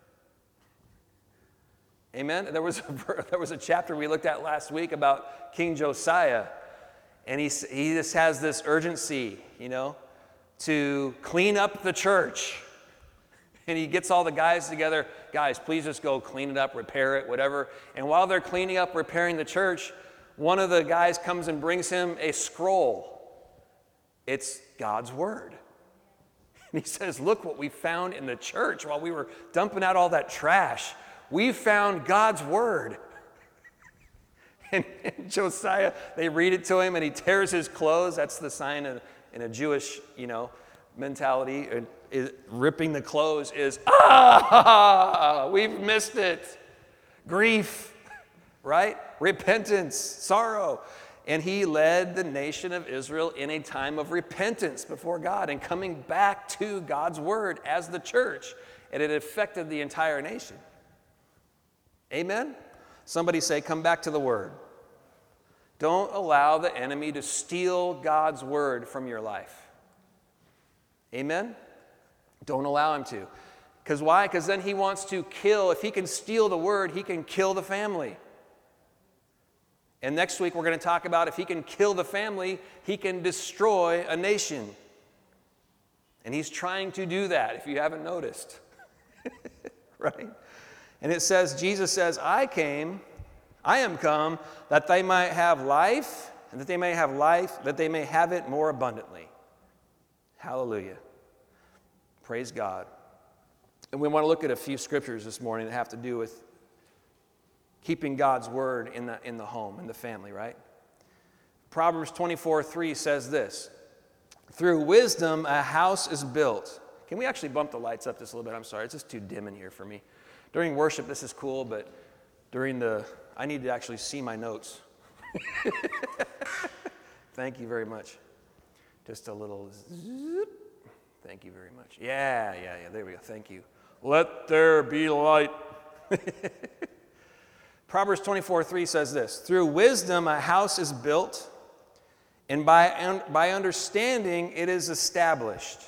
Amen? There was a, there was a chapter we looked at last week about King Josiah, and he, he just has this urgency, you know, to clean up the church. And he gets all the guys together, guys, please just go clean it up, repair it, whatever. And while they're cleaning up, repairing the church, one of the guys comes and brings him a scroll. It's God's Word. And he says, look what we found in the church while we were dumping out all that trash. We found God's Word. And, and Josiah, they read it to him, and he tears his clothes. That's the sign of, in a Jewish, you know, mentality. And is, ripping the clothes is, ah, we've missed it. Grief, right? Repentance, sorrow. And he led the nation of Israel in a time of repentance before God and coming back to God's Word as the church. And it affected the entire nation. Amen? Somebody say, come back to the Word. Don't allow the enemy to steal God's word from your life. Amen? Don't allow him to. Because why? Because then he wants to kill. If he can steal the word, he can kill the family. And next week we're going to talk about if he can kill the family, he can destroy a nation. And he's trying to do that, if you haven't noticed. Right? And it says, Jesus says, I came, I am come, that they might have life, and that they may have life, that they may have it more abundantly. Hallelujah. Praise God. And we want to look at a few scriptures this morning that have to do with keeping God's word in the, in the home, in the family, right? Proverbs twenty-four three says this, through wisdom a house is built. Can we actually bump the lights up just a little bit? I'm sorry, it's just too dim in here for me. During worship, this is cool, but during the, I need to actually see my notes. Thank you very much. Just a little, zoop. Thank you very much. Yeah, yeah, yeah, there we go, thank you. Let there be light. Proverbs twenty-four three says this, through wisdom a house is built, and by, un- by understanding it is established.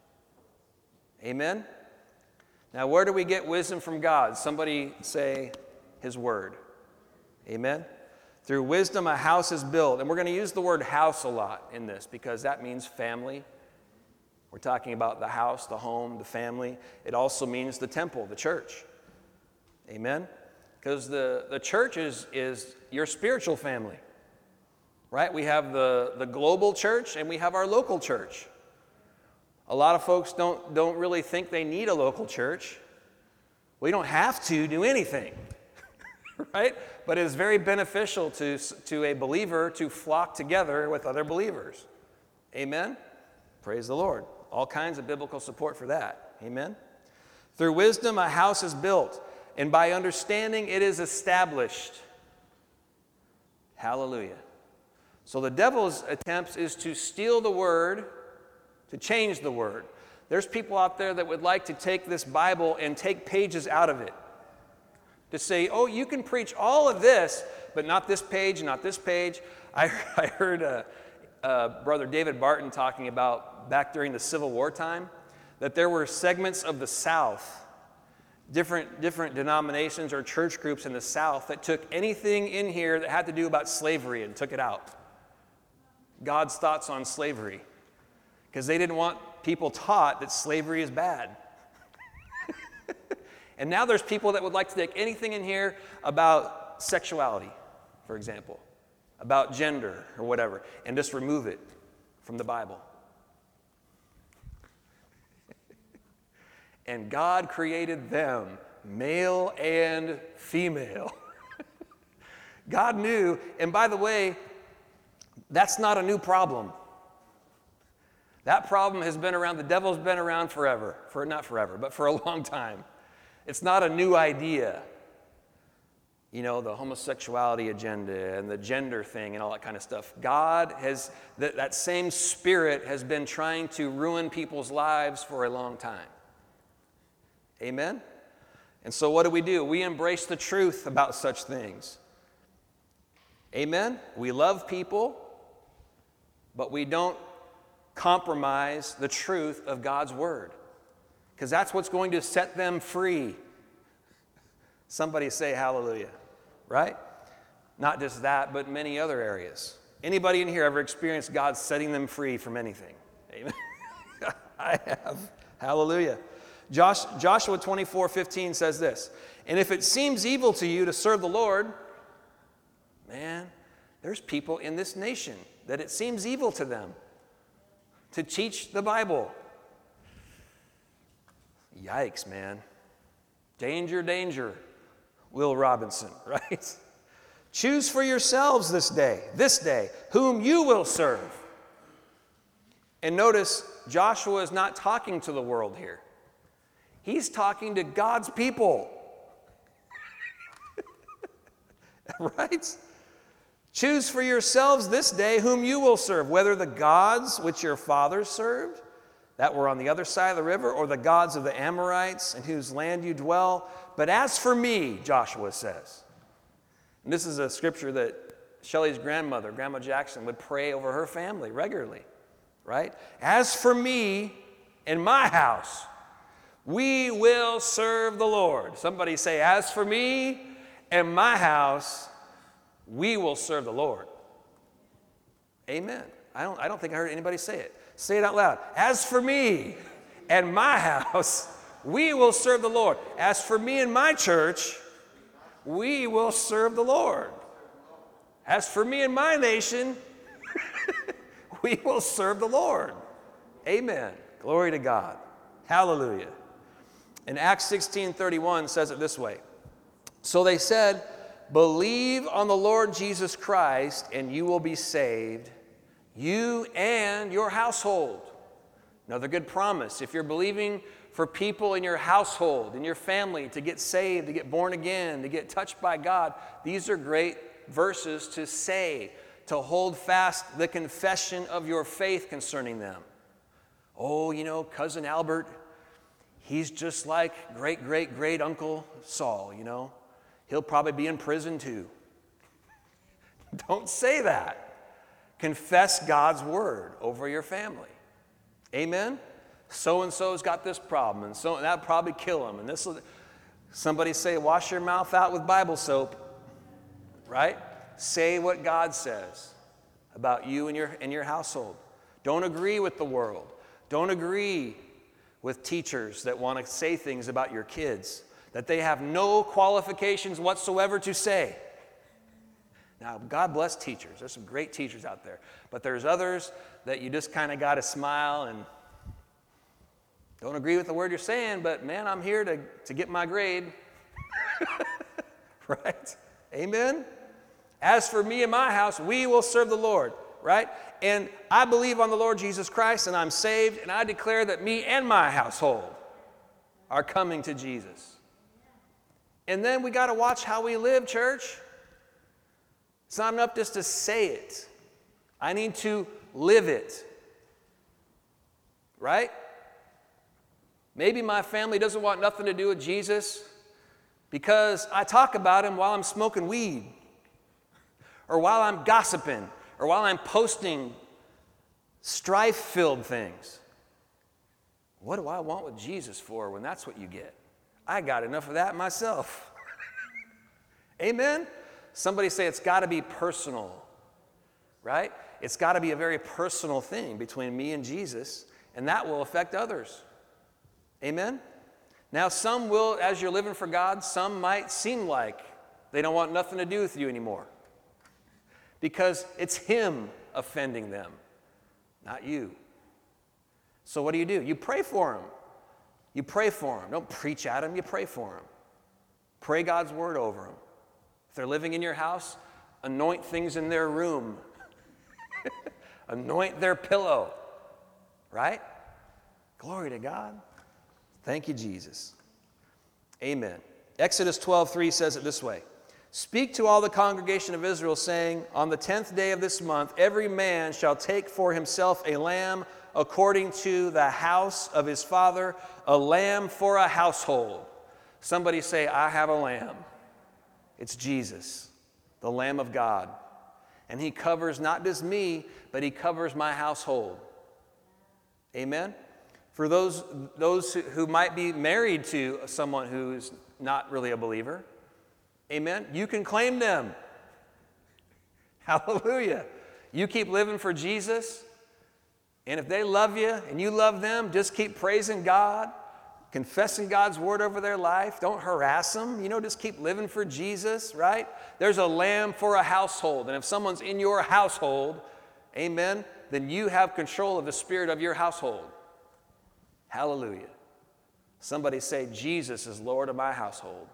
Amen? Now, where do we get wisdom from God? Somebody say his word. Amen? Through wisdom a house is built. And we're going to use the word house a lot in this because that means family. We're talking about the house, the home, the family. It also means the temple, the church. Amen? Because the, the church is, is your spiritual family, right? We have the, the global church and we have our local church. A lot of folks don't, don't really think they need a local church. We don't have to do anything, right? But it is very beneficial to, to a believer to flock together with other believers. Amen? Praise the Lord. All kinds of biblical support for that. Amen? Through wisdom a house is built, and by understanding it is established. Hallelujah. So the devil's attempts is to steal the word, to change the word. There's people out there that would like to take this Bible and take pages out of it. To say, oh, you can preach all of this, but not this page, not this page. I, I heard uh, uh, Brother David Barton talking about back during the Civil War time, that there were segments of the South, different, different denominations or church groups in the South that took anything in here that had to do about slavery and took it out. God's thoughts on slavery. Because they didn't want people taught that slavery is bad. And now there's people that would like to take anything in here about sexuality, for example, about gender or whatever, and just remove it from the Bible. And God created them, male and female. God knew, and by the way, that's not a new problem. That problem has been around, the devil's been around forever, for not forever, but for a long time. It's not a new idea. You know, the homosexuality agenda and the gender thing and all that kind of stuff. God has, that, that same spirit has been trying to ruin people's lives for a long time. Amen? And so what do we do? We embrace the truth about such things. Amen? We love people, but we don't compromise the truth of God's word, because that's what's going to set them free. Somebody say hallelujah, right? Not just that, but many other areas. Anybody in here ever experienced God setting them free from anything? Amen. I have. Hallelujah. Josh, Joshua twenty-four fifteen says this, and if it seems evil to you to serve the Lord, man, there's people in this nation that it seems evil to them to teach the Bible. Yikes, man. Danger, danger. Will Robinson, right? Choose for yourselves this day, this day, whom you will serve. And notice, Joshua is not talking to the world here. He's talking to God's people. Right? Choose for yourselves this day whom you will serve, whether the gods which your fathers served, that were on the other side of the river, or the gods of the Amorites in whose land you dwell. But as for me, Joshua says, and this is a scripture that Shelley's grandmother, Grandma Jackson, would pray over her family regularly, right? As for me and my house, we will serve the Lord. Somebody say, as for me and my house, we will serve the Lord. Amen. I don't, I don't think I heard anybody say it. Say it out loud. As for me and my house, we will serve the Lord. As for me and my church, we will serve the Lord. As for me and my nation, we will serve the Lord. Amen. Glory to God. Hallelujah. And Acts sixteen thirty-one says it this way. So they said, believe on the Lord Jesus Christ and you will be saved, you and your household. Another good promise. If you're believing for people in your household, in your family, to get saved, to get born again, to get touched by God, these are great verses to say, to hold fast the confession of your faith concerning them. Oh, you know, Cousin Albert, he's just like great, great, great Uncle Saul, you know. He'll probably be in prison too. Don't say that. Confess God's word over your family. Amen? So-and-so's got this problem, and so that'll probably kill him. And this will, somebody say, wash your mouth out with Bible soap. Right? Say what God says about you and your, and your household. Don't agree with the world. Don't agree with teachers that want to say things about your kids that they have no qualifications whatsoever to say. Now, God bless teachers. There's some great teachers out there. But there's others that you just kind of got to smile and don't agree with the word you're saying, but man, I'm here to, to get my grade. Right? Amen? As for me and my house, we will serve the Lord, right? And I believe on the Lord Jesus Christ, and I'm saved, and I declare that me and my household are coming to Jesus. And then we got to watch how we live, church. It's not enough just to say it. I need to live it, right? Maybe my family doesn't want nothing to do with Jesus because I talk about him while I'm smoking weed, or while I'm gossiping, or while I'm posting strife-filled things. What do I want with Jesus for when that's what you get? I got enough of that myself. Amen? Somebody say it's got to be personal, right? It's got to be a very personal thing between me and Jesus, and that will affect others. Amen? Now, some will, as you're living for God, some might seem like they don't want nothing to do with you anymore because it's him offending them, not you. So what do you do? You pray for them. You pray for them. Don't preach at them. You pray for them. Pray God's word over them. If they're living in your house, anoint things in their room. Anoint their pillow. Right? Glory to God. Thank you, Jesus. Amen. Exodus twelve three says it this way. Speak to all the congregation of Israel, saying, on the tenth day of this month, every man shall take for himself a lamb according to the house of his father, a lamb for a household. Somebody say, I have a lamb. It's Jesus, the Lamb of God. And he covers not just me, but he covers my household. Amen? For those, those who, who might be married to someone who's not really a believer, amen, you can claim them. Hallelujah. You keep living for Jesus, and if they love you and you love them, just keep praising God, confessing God's word over their life. Don't harass them. You know, just keep living for Jesus, right? There's a lamb for a household, and if someone's in your household, amen, then you have control of the spirit of your household. Hallelujah. Somebody say, Jesus is Lord of my household.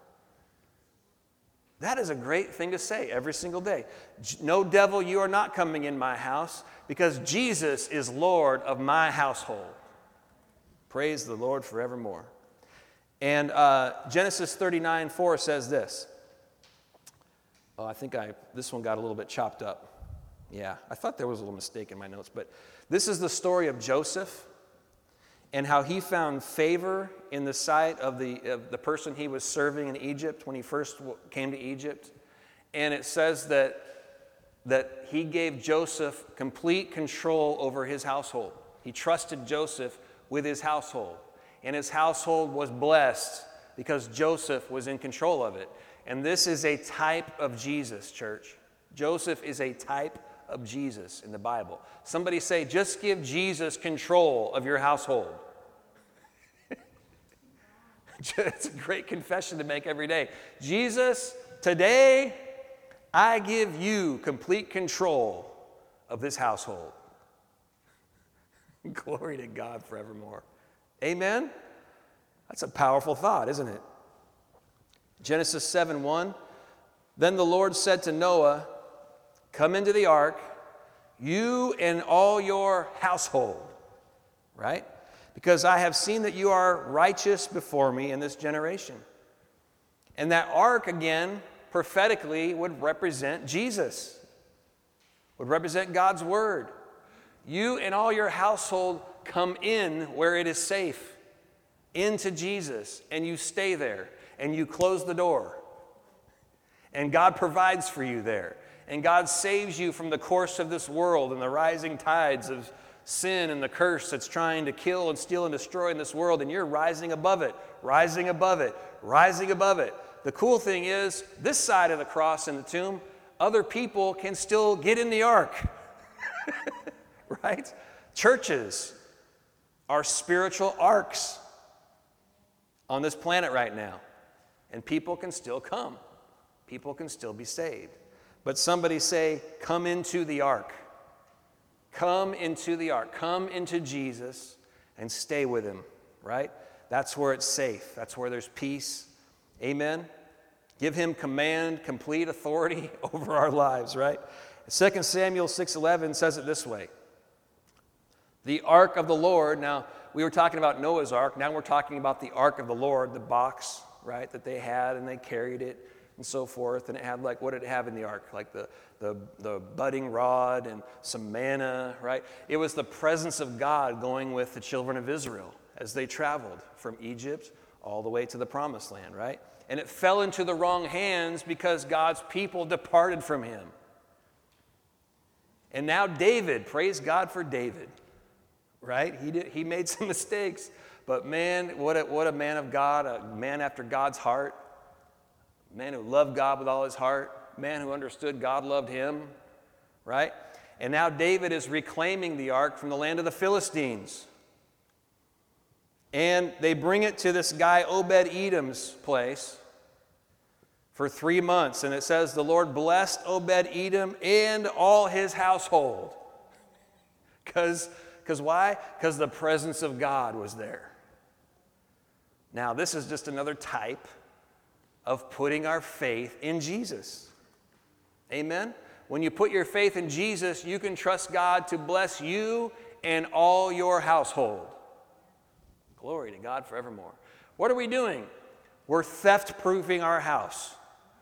That is a great thing to say every single day. No, devil, you are not coming in my house because Jesus is Lord of my household. Praise the Lord forevermore. And uh, Genesis thirty-nine four says this. Oh, I think I this one got a little bit chopped up. Yeah, I thought there was a little mistake in my notes. But this is the story of Joseph and how he found favor in the sight of the, of the person he was serving in Egypt when he first came to Egypt. And it says that that he gave Joseph complete control over his household. He trusted Joseph with his household. And his household was blessed because Joseph was in control of it. And this is a type of Jesus, church. Joseph is a type of Jesus in the Bible. Somebody say, just give Jesus control of your household. It's a great confession to make every day. Jesus, today, I give you complete control of this household. Glory to God forevermore. Amen? That's a powerful thought, isn't it? Genesis seven one, then the Lord said to Noah, come into the ark, you and all your household, right? Because I have seen that you are righteous before me in this generation. And that ark, again, prophetically would represent Jesus, would represent God's word. You and all your household come in where it is safe, into Jesus, and you stay there, and you close the door. And God provides for you there. And God saves you from the course of this world and the rising tides of sin and the curse that's trying to kill and steal and destroy in this world, and you're rising above it, rising above it, rising above it. The cool thing is, this side of the cross and the tomb, other people can still get in the ark. Right? Churches are spiritual arks on this planet right now. And people can still come. People can still be saved. But somebody say, come into the ark. Come into the ark. Come into Jesus and stay with him, right? That's where it's safe. That's where there's peace. Amen? Give him command, complete authority over our lives, right? Second Samuel six eleven says it this way. The ark of the Lord, now we were talking about Noah's ark, now we're talking about the ark of the Lord, the box, right, that they had and they carried it and so forth. And it had like, what did it have in the ark? Like the, the, the budding rod and some manna, right? It was the presence of God going with the children of Israel as they traveled from Egypt all the way to the promised land, right? And it fell into the wrong hands because God's people departed from him. And now David, praise God for David, right? He did, he made some mistakes, but man, what a, what a man of God, a man after God's heart, a man who loved God with all his heart, a man who understood God loved him, right? And now David is reclaiming the ark from the land of the Philistines. And they bring it to this guy Obed-Edom's place for three months. And it says the Lord blessed Obed-Edom and all his household. Because Because why? Because the presence of God was there. Now, this is just another type of putting our faith in Jesus. Amen? When you put your faith in Jesus, you can trust God to bless you and all your household. Glory to God forevermore. What are we doing? We're theft-proofing our house.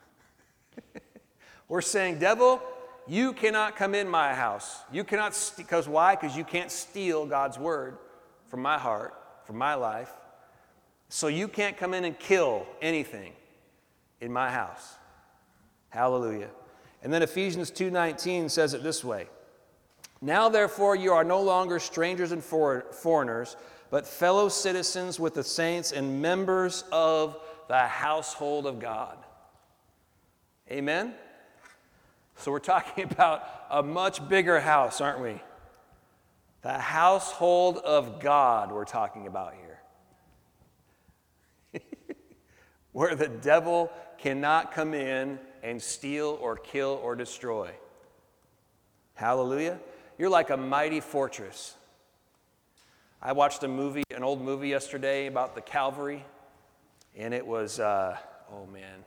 We're saying, devil, you cannot come in my house. You cannot, because st- why? Because you can't steal God's word from my heart, from my life. So you can't come in and kill anything in my house. Hallelujah. And then Ephesians two nineteen says it this way. Now therefore you are no longer strangers and for- foreigners, but fellow citizens with the saints and members of the household of God. Amen? So we're talking about a much bigger house, aren't we? The household of God we're talking about here. Where the devil cannot come in and steal or kill or destroy. Hallelujah. You're like a mighty fortress. I watched a movie, an old movie yesterday about the Calvary, and it was, uh, oh man,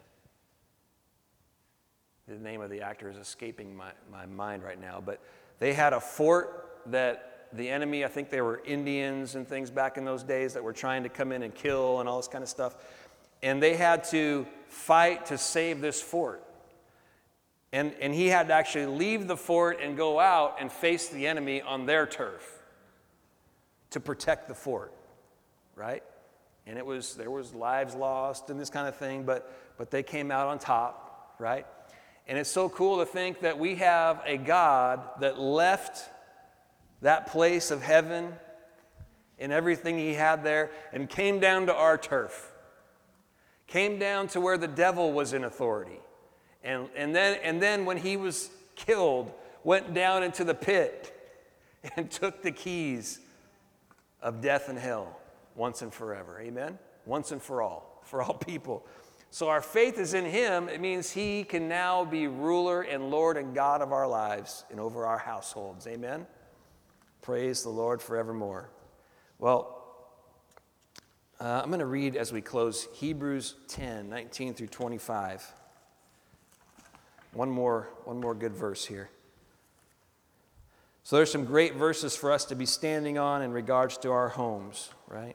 the name of the actor is escaping my, my mind right now, but they had a fort that the enemy, I think they were Indians and things back in those days that were trying to come in and kill and all this kind of stuff, and they had to fight to save this fort. And, and he had to actually leave the fort and go out and face the enemy on their turf to protect the fort, right? And it was, there was lives lost and this kind of thing, but, but they came out on top, right? And it's so cool to think that we have a God that left that place of heaven and everything he had there and came down to our turf. Came down to where the devil was in authority. And, and, then, and then when he was killed, went down into the pit and took the keys of death and hell once and forever. Amen? Once and for all, for all people. So our faith is in him. It means he can now be ruler and Lord and God of our lives and over our households. Amen? Praise the Lord forevermore. Well, uh, I'm going to read as we close Hebrews ten, nineteen through twenty-five. One more, one more good verse here. So there's some great verses for us to be standing on in regards to our homes, right?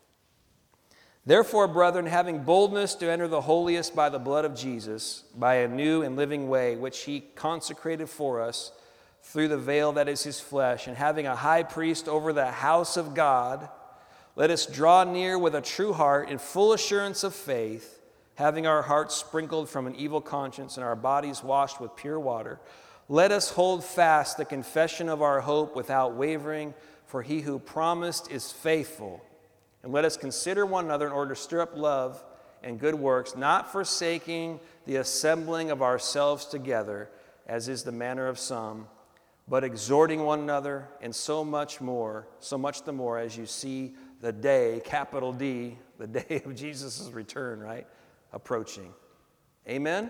Therefore, brethren, having boldness to enter the holiest by the blood of Jesus, by a new and living way, which he consecrated for us through the veil that is his flesh, and having a high priest over the house of God, let us draw near with a true heart in full assurance of faith, having our hearts sprinkled from an evil conscience and our bodies washed with pure water. Let us hold fast the confession of our hope without wavering, for he who promised is faithful. And let us consider one another in order to stir up love and good works, not forsaking the assembling of ourselves together, as is the manner of some, but exhorting one another, and so much more, so much the more as you see the day, capital D, the day of Jesus' return, right, approaching. Amen?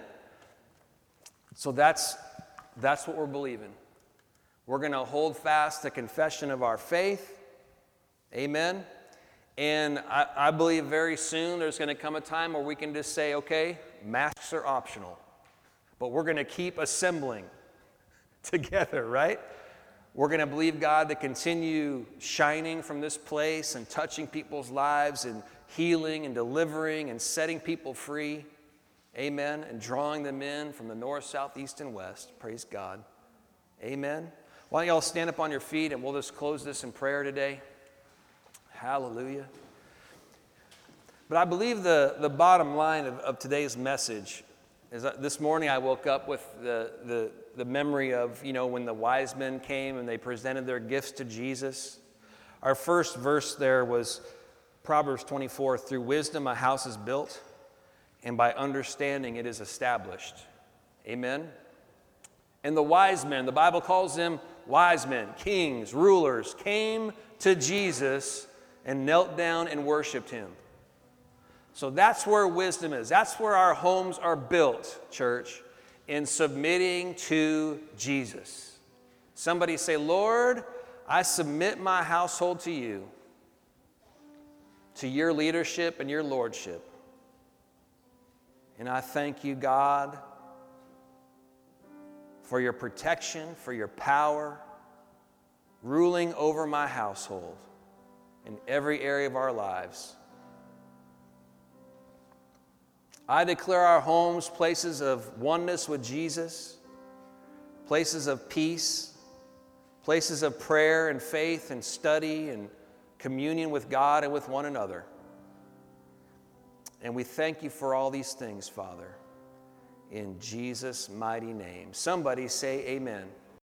So that's, that's what we're believing. We're going to hold fast the confession of our faith. Amen? And I, I believe very soon there's going to come a time where we can just say, okay, masks are optional, but we're going to keep assembling together, right? We're going to believe God to continue shining from this place and touching people's lives and healing and delivering and setting people free. Amen. And drawing them in from the north, south, east, and west. Praise God. Amen. Why don't y'all stand up on your feet and we'll just close this in prayer today. Hallelujah. But I believe the, the bottom line of, of today's message is that this morning I woke up with the, the, the memory of, you know, when the wise men came and they presented their gifts to Jesus. Our first verse there was Proverbs twenty-four, through wisdom a house is built, and by understanding it is established. Amen? And the wise men, the Bible calls them wise men, kings, rulers, came to Jesus and knelt down and worshiped him. So that's where wisdom is. That's where our homes are built, church, in submitting to Jesus. Somebody say, Lord, I submit my household to you, to your leadership and your lordship. And I thank you, God, for your protection, for your power, ruling over my household in every area of our lives. I declare our homes places of oneness with Jesus, places of peace, places of prayer and faith and study and communion with God and with one another. And we thank you for all these things, Father, in Jesus' mighty name. Somebody say amen.